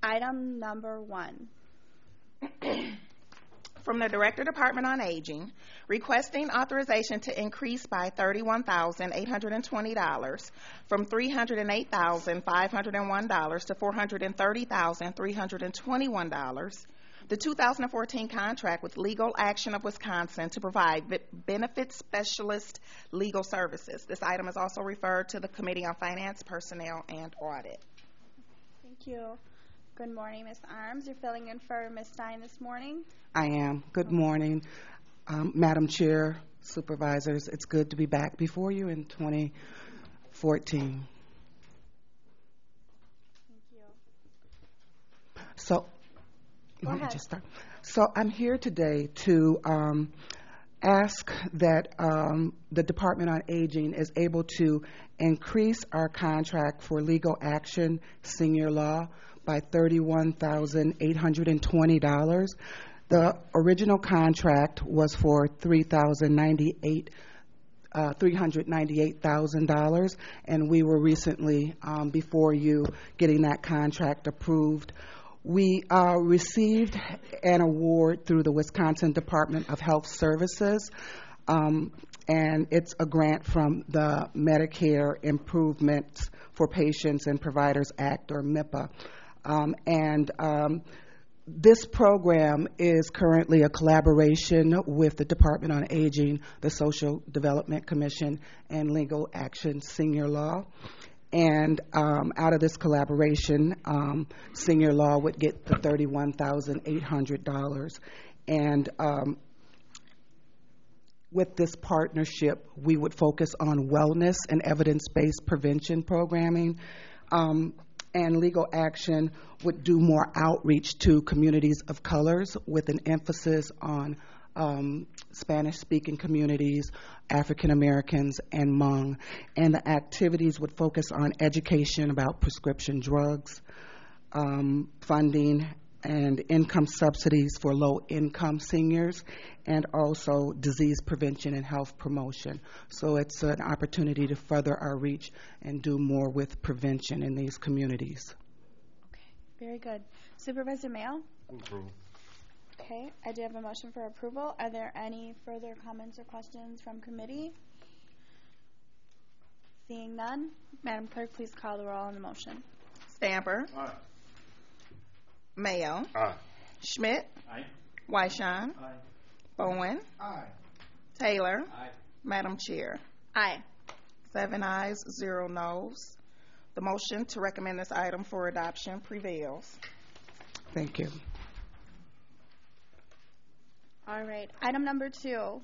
Item number 1. From the Director, Department on Aging, requesting authorization to increase by $31,820 from $308,501 to $430,321. The 2014 contract with Legal Action of Wisconsin to provide benefit specialist legal services. This item is also referred to the Committee on Finance, Personnel, and Audit. Thank you. Good morning, Ms. Arms. You're filling in for Ms. Stein this morning. I am. Good morning, Madam Chair, Supervisors. It's good to be back before you in 2014. Thank you. So, Go let me ahead. just start. So I'm here today to ask that the Department on Aging is able to increase our contract for legal action senior law by $31,820. The original contract was for $398,000, and we were recently before you getting that contract approved. We received an award through the Wisconsin Department of Health Services, and it's a grant from the Medicare Improvements for Patients and Providers Act, or MIPA. This program is currently a collaboration with the Department on Aging, the Social Development Commission, and Legal Action Senior Law. And out of this collaboration, senior law would get the $31,800. And with this partnership, we would focus on wellness and evidence-based prevention programming. And legal action would do more outreach to communities of colors with an emphasis on Spanish-speaking communities, African Americans, and Hmong. And the activities would focus on education about prescription drugs, funding and income subsidies for low-income seniors, and also disease prevention and health promotion. So it's an opportunity to further our reach and do more with prevention in these communities. Okay, very good. Supervisor Mayo? Approve. Okay, I do have a motion for approval. Are there any further comments or questions from committee? Seeing none, Madam Clerk, please call the roll on the motion. Stamper. Aye. Mayo. Aye. Schmidt. Aye. Wyshawn. Aye. Bowen. Aye. Taylor. Aye. Madam Chair. Aye. 7 ayes, 0 noes. The motion to recommend this item for adoption prevails. Thank you. All right. Item number 2,